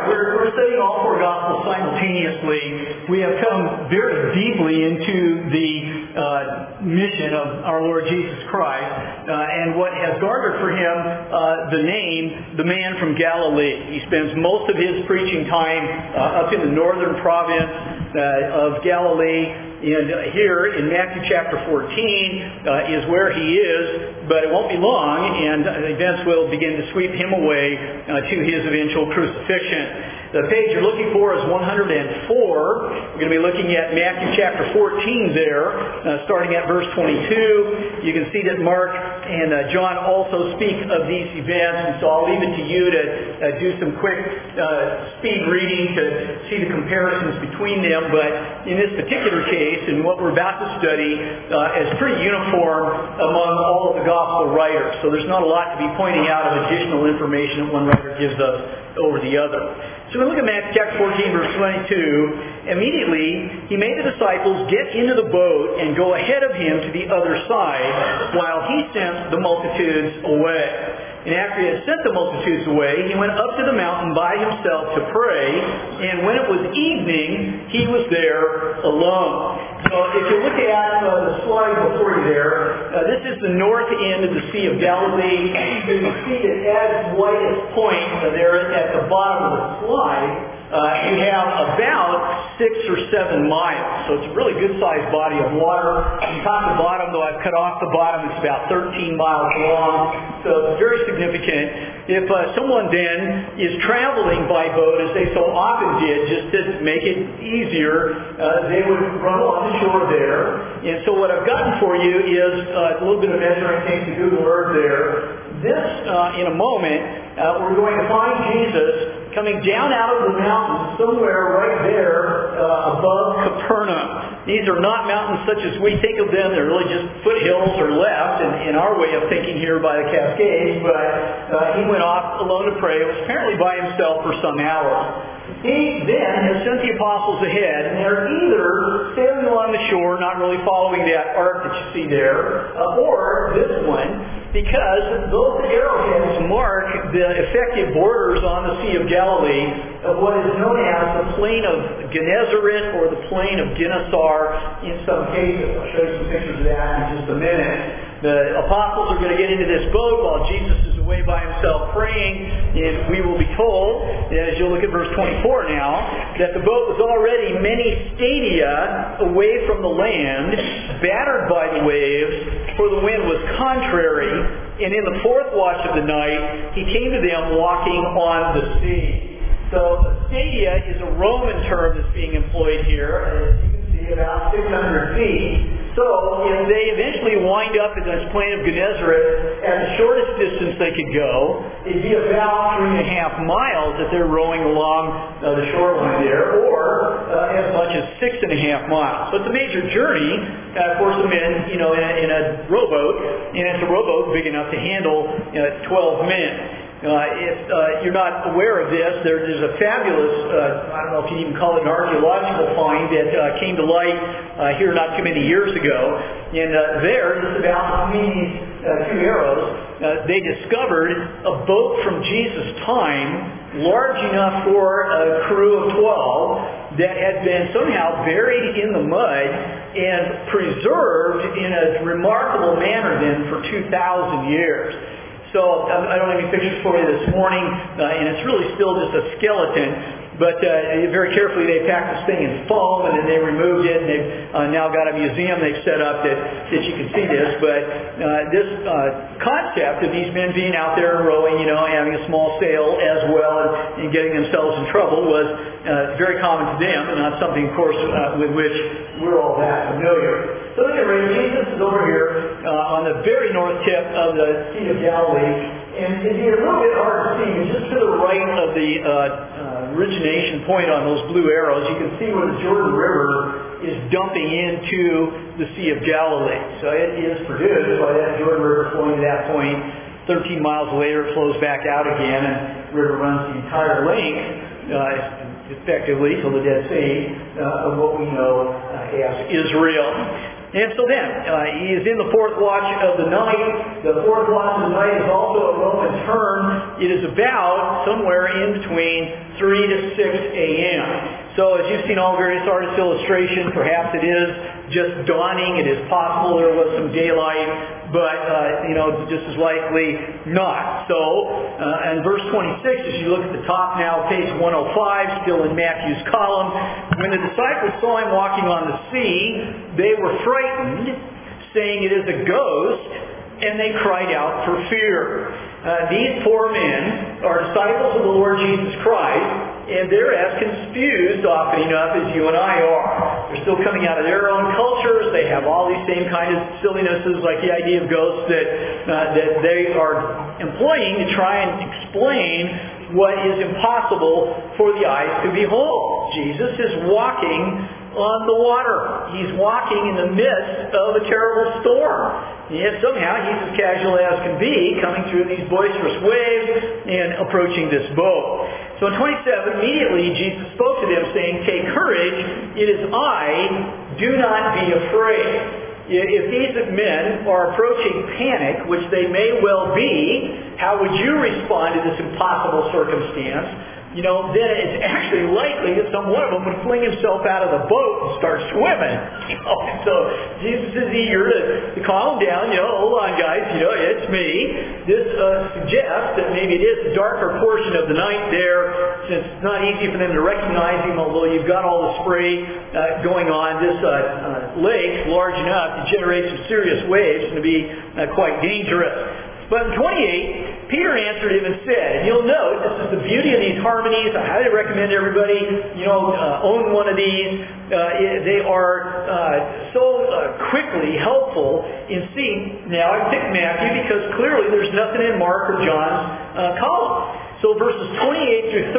we're studying all four Gospels simultaneously. We have come very deeply into the mission of our Lord Jesus Christ and what has garnered for him the name, the man from Galilee. He spends most of his preaching time up in the northern province of Galilee. And here in Matthew chapter 14 is where he is, but it won't be long, and events will begin to sweep him away to his eventual crucifixion. The page you're looking for is 104. We're going to be looking at Matthew chapter 14 there, starting at verse 22. You can see that Mark and John also speak of these events, and so I'll leave it to you to do some quick speed reading to see the comparisons between them. But in this particular case, and what we're about to study is pretty uniform among all of the gospel writers. So there's not a lot to be pointing out of additional information that one writer gives us over the other. So we look at Matthew chapter 14, verse 22. Immediately, he made the disciples get into the boat and go ahead of him to the other side while he sent the multitudes away. And after he had sent the multitudes away, he went up to the mountain by himself to pray. And when it was evening, he was there alone. So if you look at the slide before you there, this is the north end of the Sea of Galilee. You can see it at its widest point there at the bottom of the slide. You have about 6 or 7 miles. So it's a really good-sized body of water. From top to bottom, though I've cut off the bottom, it's about 13 miles long. So it's very significant. If someone then is traveling by boat, as they so often did, just to make it easier, they would run along the shore there. And so what I've gotten for you is a little bit of measuring things to Google Earth there. This, in a moment, we're going to find Jesus coming down out of the mountains somewhere right there above Capernaum. These are not mountains such as we think of them. They're really just foothills or left in our way of thinking here by the Cascades. But he went off alone to pray. It was apparently by himself for some hours. He then has sent the apostles ahead, and they're either sailing along the shore, not really following that arc that you see there, or this one, because those arrowheads mark the effective borders on the Sea of Galilee of what is known as the plain of Gennesaret or the plain of Gennesar in some cases. I'll show you some pictures of that in just a minute. The apostles are going to get into this boat while Jesus is away by himself praying, and we will be told, as you'll look at verse 24 now, that the boat was already many stadia away from the land, battered by the waves, for the wind was contrary, and in the fourth watch of the night, he came to them walking on the sea. So stadia is a Roman term that's being employed here, as you can see, about 600 feet. So if they eventually wind up in this plain of Gennesaret at the shortest distance they could go, it'd be about 3.5 miles that they're rowing along the shoreline there, or as much as 6.5 miles. So it's a major journey. Of course, I'm in a rowboat, and it's a rowboat big enough to handle 12 men. If you're not aware of this, there's a fabulous, I don't know if you even call it an archaeological find that came to light here not too many years ago. And there, just about between these two arrows, they discovered a boat from Jesus' time large enough for a crew of 12 that had been somehow buried in the mud and preserved in a remarkable manner then for 2,000 years. So I don't have any pictures for you this morning, and it's really still just a skeleton. But very carefully they packed this thing in foam, and then they removed it, and they've now got a museum they've set up that you can see this. But this concept of these men being out there rowing, having a small sail as well, and getting themselves in trouble was very common to them, and not something, of course, with which we're all that familiar. So anyway, Jesus is over here on the very north tip of the Sea of Galilee, and it'd be a little bit hard to see, but just to the right of the origination point on those blue arrows, you can see where the Jordan River is dumping into the Sea of Galilee. So it is produced by that Jordan River flowing to that point. 13 miles later, it flows back out again, and the river runs the entire length, effectively, till the Dead Sea, of what we know as Israel. And so then, he is in the fourth watch of the night. The fourth watch of the night is also a Roman term. It is about somewhere in between 3 to 6 a.m. So as you've seen all various artist illustrations, perhaps it is just dawning. It is possible there was some daylight, but just as likely not. So in verse 26, as you look at the top now, page 105, still in Matthew's column, when the disciples saw him walking on the sea, they were frightened, saying, "It is a ghost," and they cried out for fear. These poor men are disciples of the Lord Jesus Christ, and they're as confused often enough as you and I are. They're still coming out of their own cultures. They have all these same kind of sillinesses like the idea of ghosts that they are employing to try and explain what is impossible for the eyes to behold. Jesus is walking on the water. He's walking in the midst of a terrible storm. And yet somehow he's as casual as can be, coming through these boisterous waves and approaching this boat. So in 27, immediately Jesus spoke to them, saying, "Take courage, it is I, do not be afraid." If these men are approaching panic, which they may well be, how would you respond to this impossible circumstance? Then it's actually likely that some one of them would fling himself out of the boat and start swimming. So Jesus is eager to calm them down. Hold on, guys. It's me. This suggests that maybe it is a darker portion of the night there, since it's not easy for them to recognize him, although you've got all the spray going on. This lake's large enough to generate some serious waves and to be quite dangerous. But in 28, Peter answered him and said, and you'll note, this is the beauty of these harmonies. I highly recommend everybody, own one of these. They are so quickly helpful in seeing. Now, I picked Matthew because clearly there's nothing in Mark or John's column. So verses 28 through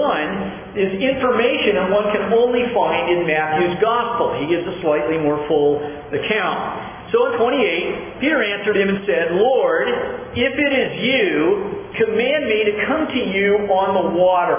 31 is information that one can only find in Matthew's gospel. He gives a slightly more full account. So in 28, Peter answered him and said, "Lord, if it is you, command me to come to you on the water."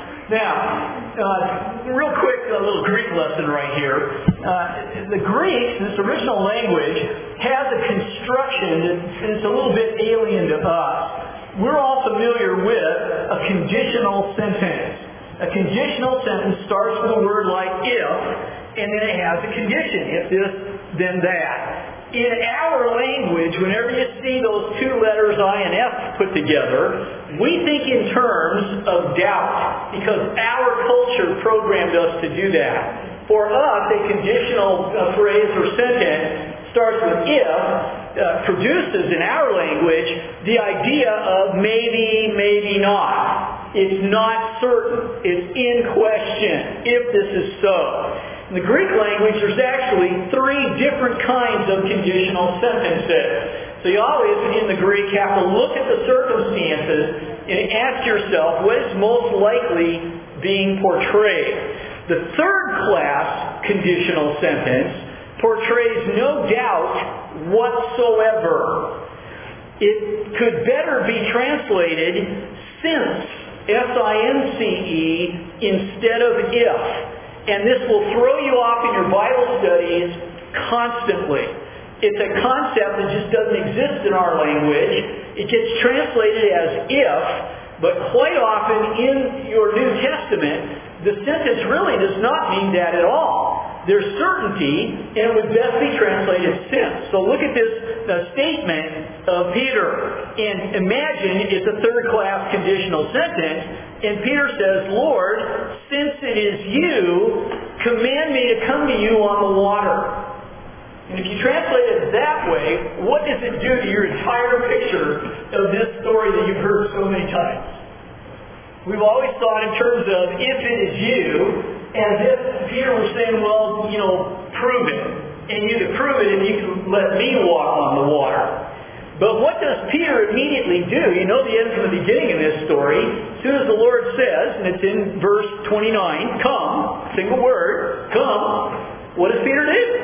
Now, real quick, a little Greek lesson right here. The Greek, this original language, has a construction that's a little bit alien to us. We're all familiar with a conditional sentence. A conditional sentence starts with a word like if, and then it has a condition. If this, then that. In our language, whenever you see those two letters I and F put together, we think in terms of doubt, because our culture programmed us to do that. For us, a conditional phrase or sentence starts with if, produces in our language the idea of maybe, maybe not. It's not certain. It's in question, if this is so. In the Greek language, there's actually 3 different kinds of conditional sentences. So you always, in the Greek, have to look at the circumstances and ask yourself what is most likely being portrayed. The third class conditional sentence portrays no doubt whatsoever. It could better be translated since, S-I-N-C-E, instead of if. And this will throw you off in your Bible studies constantly. It's a concept that just doesn't exist in our language. It gets translated as if, but quite often in your New Testament, the sentence really does not mean that at all. There's certainty, and it would best be translated since. So look at this statement of Peter. And imagine it's a third-class conditional sentence, and Peter says, "Lord, since it is you, command me to come to you on the water." And if you translate it that way, what does it do to your entire picture of this story that you've heard so many times? We've always thought in terms of if it is you, as if Peter was saying, well, prove it. And you can prove it and you can let me walk on the water. But what does Peter immediately do? You know the end from the beginning of this story. As soon as the Lord says, and it's in verse 29, "Come," single word, "come," what does Peter do?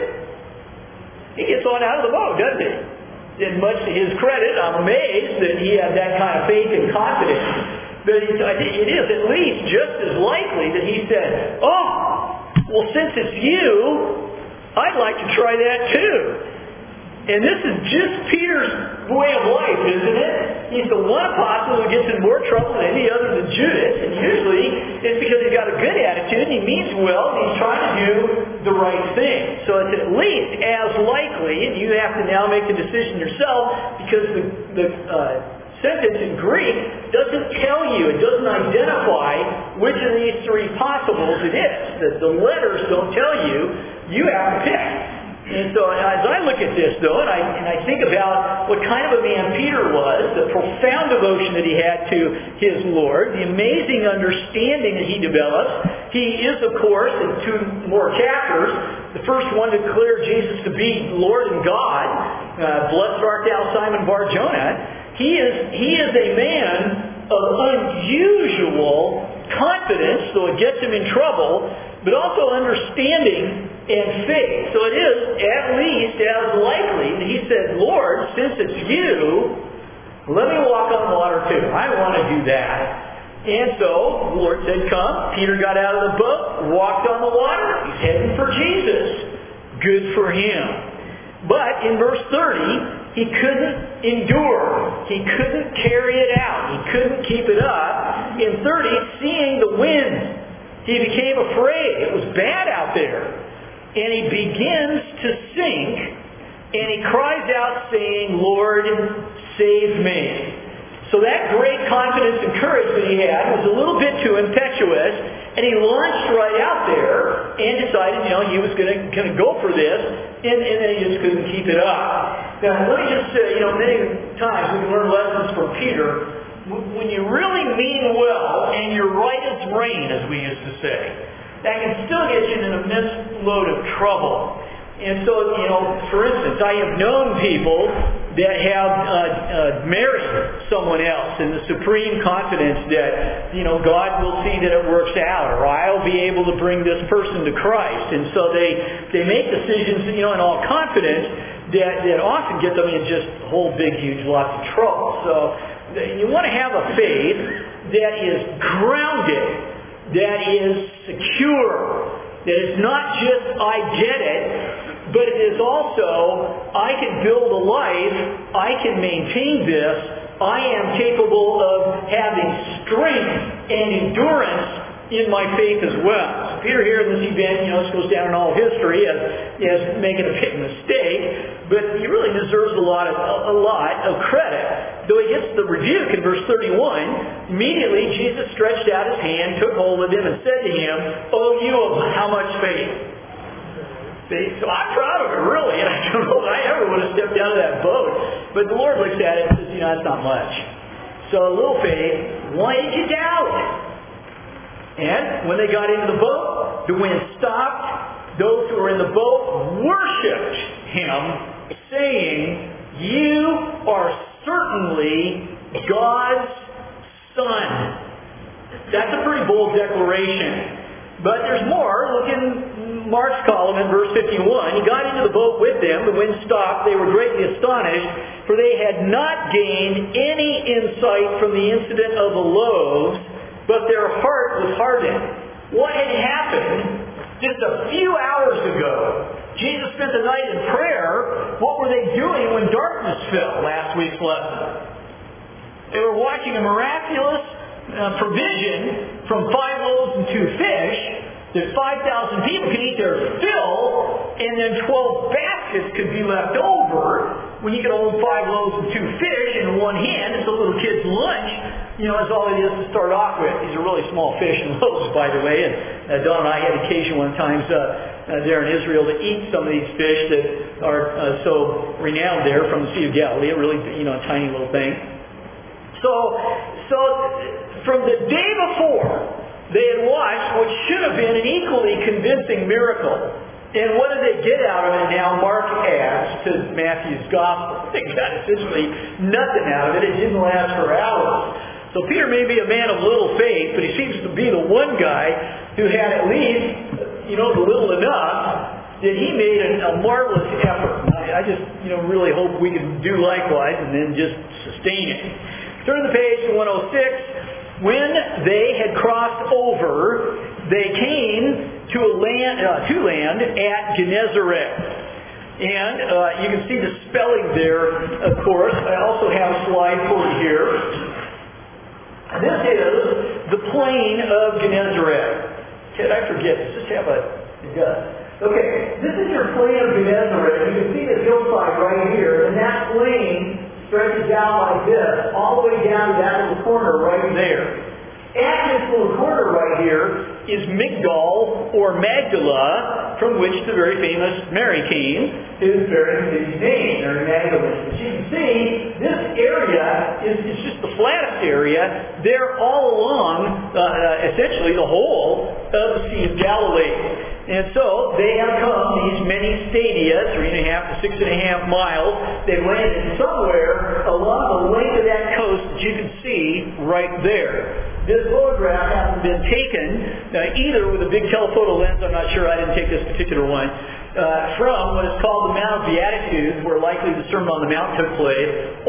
He gets on out of the boat, doesn't he? And much to his credit, I'm amazed that he had that kind of faith and confidence. But it is at least just as likely that he said, "Oh, well, since it's you, I'd like to try that too." And this is just Peter's way of life, isn't it? He's the one apostle who gets in more trouble than any other than Judas. And usually it's because he's got a good attitude and he means well and he's trying to do the right thing. So it's at least as likely, and you have to now make the decision yourself, because the sentence in Greek doesn't tell you, it doesn't identify which of these three possibles it is. The letters don't tell you. You have to pick. And so as I look at this, though, and I think about what kind of a man Peter was, the profound devotion that he had to his Lord, the amazing understanding that he develops. He is, of course, in 2 more chapters, the first one to declare Jesus to be Lord and God. Blessed art thou, Simon Bar-Jonah. He is a man of unusual confidence, so it gets him in trouble, but also understanding and faith. So it is at least as likely that he said, Lord, since it's you, let me walk on water too. I want to do that. And so the Lord said, come. Peter got out of the boat, walked on the water. He's heading for Jesus. Good for him. But in verse 30, he couldn't endure. He couldn't carry it out. He couldn't keep it up. In 30, seeing the wind, he became afraid. It was bad out there. And he begins to sink, and he cries out saying, Lord, save me. So that great confidence and courage that he had was a little bit too impetuous, and he launched right out there and decided, he was going to go for this, and then he just couldn't keep it up. Now, let me just say, many times we can learn lessons from Peter. When you really mean well, and you're right as rain, as we used to say, that can still get you in an immense load of trouble. And so, for instance, I have known people that have married someone else in the supreme confidence that, God will see that it works out, or I'll be able to bring this person to Christ. And so they make decisions, in all confidence that often get them in just whole big, huge lots of trouble. So you want to have a faith that is grounded, that is secure, that is not just I get it, but it is also I can build a life, I can maintain this, I am capable of having strength and endurance in my faith as well. So Peter here in this event, this goes down in all history as making a big mistake, but he really deserves a lot of credit. Though he gets the rebuke in verse 31, immediately Jesus stretched out his hand, took hold of him, and said to him, "Oh, you of how much faith?" See? So I'm proud of it, really, and I don't know if I ever would have stepped out of that boat. But the Lord looks at it and says, it's not much. So a little faith, why did you doubt? And when they got into the boat, the wind stopped. Those who were in the boat worshipped him, saying, "You are certainly God's Son." That's a pretty bold declaration. But there's more. Look in Mark's column in verse 51. He got into the boat with them. The wind stopped. They were greatly astonished, for they had not gained any insight from the incident of the loaves, but their heart was hardened. What had happened just a few hours ago? Jesus spent the night in prayer. What were they doing when darkness fell? Last week's lesson. They were watching a miraculous provision from 5 loaves and 2 fish that 5,000 people could eat their fill, and then 12 baskets could be left over. When you can hold 5 loaves and 2 fish in one hand, it's a little kid's lunch. That's all it is to start off with. These are really small fish and loaves, by the way. And Don and I had occasion one time there in Israel to eat some of these fish that are so renowned there from the Sea of Galilee. A really, tiny little thing. So from the day before, they had watched what should have been an equally convincing miracle. And what did they get out of it now? Mark adds to Matthew's Gospel. They got essentially nothing out of it. It didn't last for hours. So Peter may be a man of little faith, but he seems to be the one guy who had at least, the little enough that he made a marvelous effort. I just, really hope we can do likewise and then just sustain it. Turn the page to 106. When they had crossed over, they came to land at Gennesaret. And you can see the spelling there, of course. I also have a slide for you here. This is the plain of Gennesaret. Did I forget? Does this have a... It does. Okay, this is your plain of Gennesaret. You can see the hillside right here, and that plain stretches out like this, all the way down to that little corner right there. At this little corner right here is Migdal, or Magdala, from which the very famous Mary came, whose very city's name, Mary Magdalene. As you can see, this area is just the flattest area there all along, essentially the whole of the Sea of Galilee. And so they have come these many stadia, 3.5 to 6.5 miles. They've landed somewhere along the length of that coast that you can see right there. This photograph hasn't been taken either with a big telephoto lens, I'm not sure, I didn't take this particular one, from what is called the Mount of Beatitudes, where likely the Sermon on the Mount took place,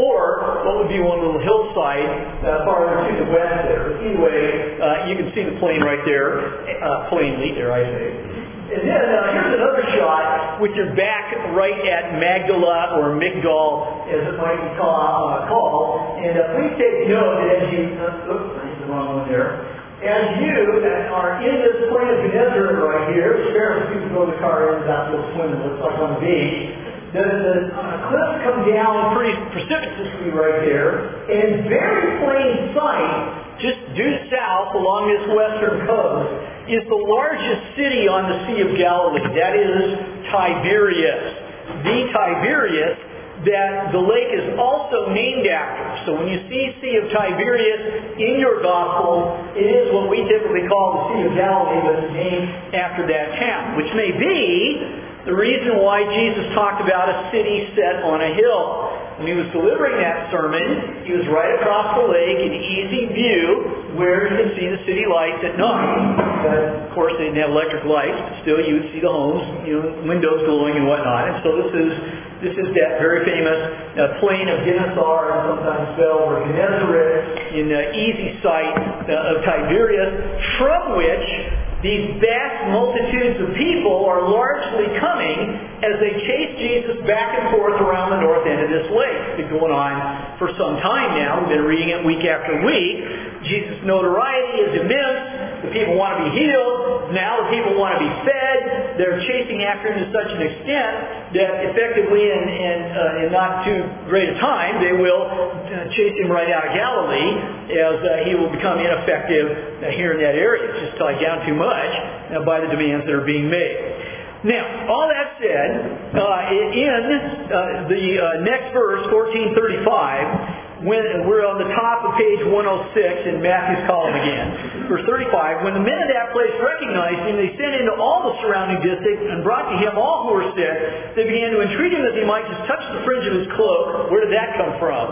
or what would be one little hillside farther to the west there. Anyway, you can see the plain right there, plainly, dare I say. And then here's another shot with your back right at Magdala, or Migdal, as it might be called. And please take note that as you... oops, I hit the wrong one there. As you are in this plain of Gennesaret right here, which apparently people go to the car in about to swim, it looks like on the beach, the cliffs come down pretty precipitously right there, and very plain sight, just due south along this western coast, is the largest city on the Sea of Galilee. That is Tiberias. The Tiberias that the lake is also named after. So when you see Sea of Tiberias in your gospel, it is what we typically call the Sea of Galilee, but it's named after that town, which may be the reason why Jesus talked about a city set on a hill. When he was delivering that sermon, he was right across the lake in easy view where you can see the city lights at night. But of course, they didn't have electric lights, but still you would see the homes, windows glowing and whatnot. And so this is that very famous plain of Gennesar, sometimes spelled, or Gennesaret, in easy sight of Tiberias, from which these vast multitudes of people are largely coming as they chase Jesus back and forth around the north end of this lake. It's been going on for some time now. We've been reading it week after week. Jesus' notoriety is immense. The people want to be healed. Now the people want to be fed. They're chasing after him to such an extent that effectively in not too great a time, they will chase him right out of Galilee, as he will become ineffective here in that area. It's just tied down too much by the demands that are being made. Now, all that said, in the next verse, 1435, when we're on the top of page 106 in Matthew's column again, verse 35, when the men of that place recognized him, they sent into all the surrounding districts and brought to him all who were sick. They began to entreat him that he might just touch the fringe of his cloak. Where did that come from?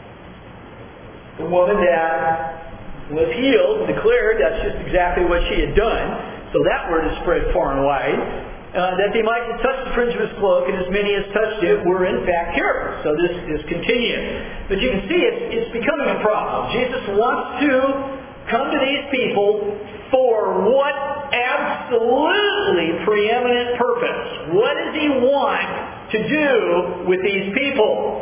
The woman that was healed declared that's just exactly what she had done. So that word is spread far and wide. That they might just touch the fringe of his cloak, and as many as touched it were in fact cured. So this is continuing. But you can see it's becoming a problem. Jesus wants to come to these people for what absolutely preeminent purpose? What does he want to do with these people?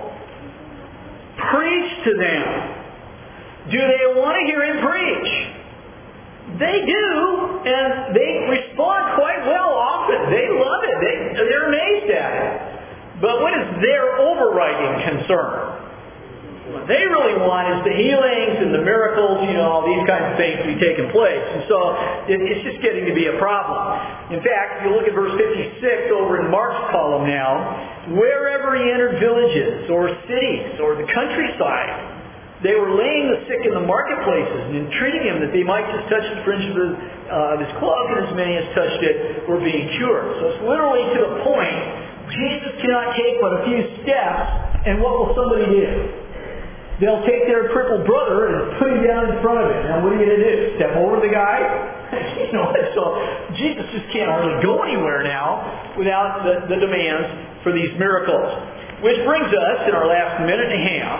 Preach to them. Do they want to hear him preach? They do, and they respond quite well often. They love it. They're amazed at it. But what is their overriding concern? What they really want is the healings and the miracles, all these kinds of things to be taking place. And so it's just getting to be a problem. In fact, if you look at verse 56 over in Mark's column now, wherever he entered villages or cities or the countryside, they were laying the sick in the marketplaces and entreating him that they might just touch the fringe of his cloak, and as many as touched it were being cured. So it's literally to the point, Jesus cannot take but a few steps, and what will somebody do? They'll take their crippled brother and put him down in front of it. Now what are you going to do? Step over the guy? So Jesus just can't hardly go anywhere now without the demands for these miracles. Which brings us, in our last minute and a half,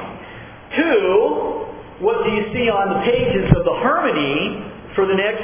to what do you see on the pages of the harmony for the next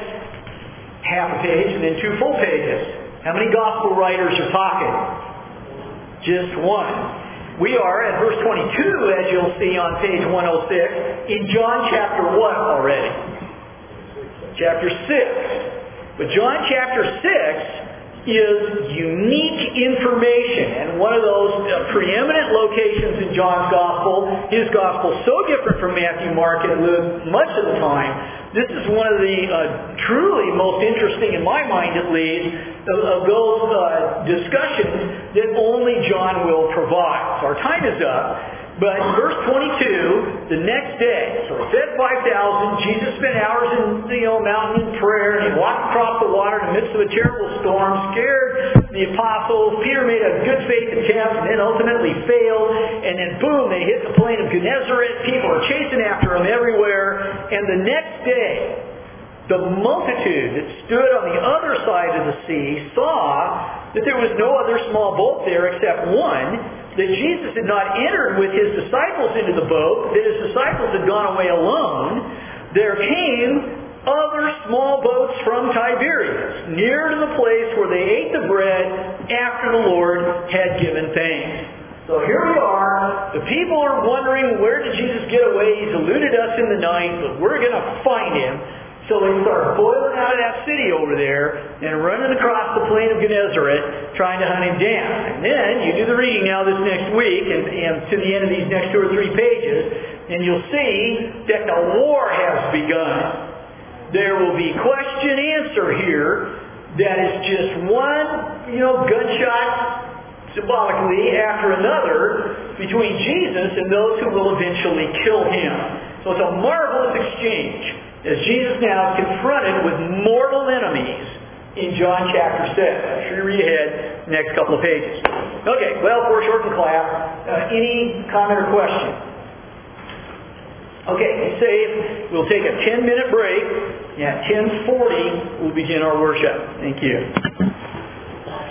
half a page and then 2 full pages. How many gospel writers are talking? just one. We are at verse 22, as you'll see on page 106, in John chapter what already? Chapter 6. But John chapter 6 is unique information, and one of those preeminent locations in John's Gospel. His Gospel so different from Matthew, Mark, and Luke much of the time. This is one of the truly most interesting, in my mind at least, of those discussions that only John will provide. So our time is up. But verse 22, the next day, so he fed 5,000. Jesus spent hours in the mountain in prayer, and he walked across the water in the midst of a terrible storm, scared the apostles. Peter made a good faith attempt and then ultimately failed. And then boom, they hit the plain of Gennesaret. People are chasing after him everywhere. And the next day, the multitude that stood on the other side of the sea saw that there was no other small boat there except one, that Jesus had not entered with his disciples into the boat, that his disciples had gone away alone. There came other small boats from Tiberias, near to the place where they ate the bread after the Lord had given thanks. So here we are. The people are wondering, where did Jesus get away? He's eluded us in the night, but we're going to find him. So they start boiling out of that city over there and running across the plain of Gennesaret trying to hunt him down. And then you do the reading now this next week and to the end of these next 2 or 3 pages, and you'll see that the war has begun. There will be question answer here that is just one, gunshot symbolically after another between Jesus and those who will eventually kill him. So it's a marvelous exchange as Jesus now is confronted with mortal enemies in John chapter 6. I'm sure you read ahead the next couple of pages. Okay, well, foreshortened class. Any comment or question? Okay, let's say we'll take a 10-minute break. At 10:40, we'll begin our worship. Thank you.